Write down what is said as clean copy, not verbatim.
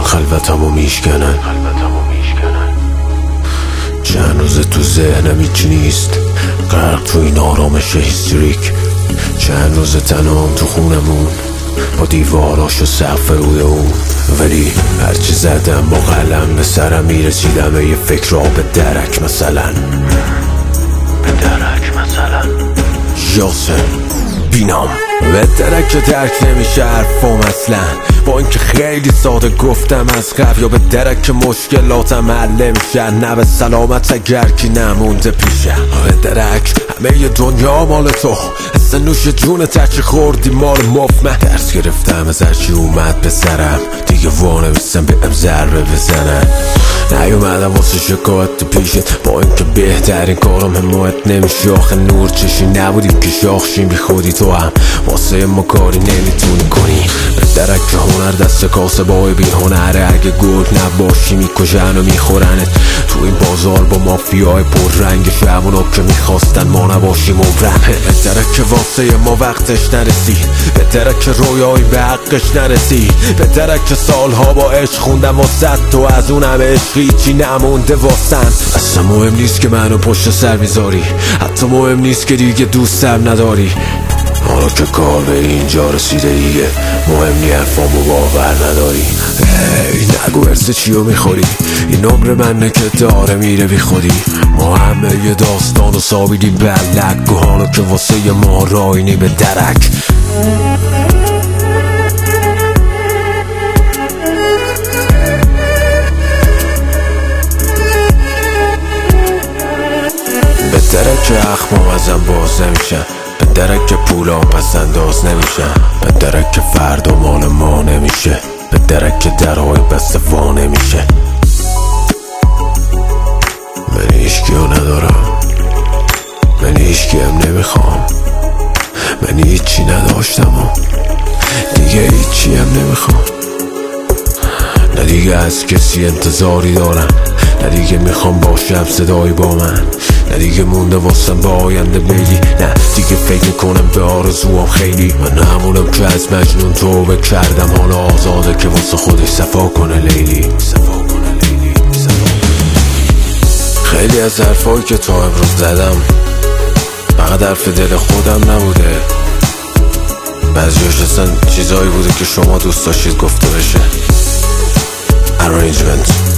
خلوتمو میشکنن. چند روز تو ذهنم هیچی نیست، غرق تو این آرامش هیستریک. چند روز تنهام تو خونمون با دیواراش و سقف روی اون، ولی هرچی زدم با قلم به سرم میرسیدم یه فکر را به درک مثلا. یاسر بینام به درک درک نمیشه حرفام اصلا، با اینکه خیلی ساده گفتم از قبل. یا به درک مشکلاتم حل نمیشه، نه به سلامت اگر کی نمونده پیشه. به درک همه ی دنیا مال تو، حس نوش جون تچی خوردی مال مفمه. درس گرفتم از هرچی اومد به سرم، دیگه وانمیستم به ضربه بزنم. نیومدم واسه شکایت تو پیشت، با اینکه بهترین کارم حمایت نمیشه. آخه نور چشی نبودیم که شاخشیم بی خودی، تو هم واسه ما کاری نمیتونی کنی. به درک هنر دست کاسه بای بین هنره، اگه گرگ نباشی میکشن و میخورنت. تو این بازار با مافیای پر رنگ شبونا که میخواستن ما نباشیم عمرم. به درک واسه ما وقتش نرسید، به درک رویایی به حقش نرسید. به درک سالها با عشق خوندم واسه تو، از اونم عشقی چی نمونده واسن. اصلا مهم نیست که منو پشت سر میذاری، حتی مهم نیست که دیگه دوستم نداری. حالا که کار به اینجا رسیده دیگه مهم نی حرفامو باور نداری. نگو ارز چیو میخوری، این عمر منه که داره میره بی خودی. ما همه یه داستان و سابیدی بلک، و حالا که واسه ما راینی به درک. به درک اخمام ازم باز نمیشن، به درک پولام پس انداز نمیشن. به درک فردا مال ما نمیشه، به درک درهای بسته وا نمیشه. من هیچکیو ندارم، من هیچکی هم نمیخوام. من هیچی نداشتم و دیگه هیچی هم نمیخوام. نه دیگه از کسی انتظاری دارم، نه دیگه میخوام باشم صدایی با من. نه دیگه مونده واسم با آینده بیلی، نه دیگه فکر میکنم به آرزوام خیلی. من همونم که از مجنون توبه کردم، حالا آزاده که واسه خودش صفا کنه لیلی. خیلی از حرفایی که تا امروز زدم فقط حرف دل خودم نبوده، بعضیاش اصلا چیزایی بوده که شما دوست داشتید گفته بشه. Arrangement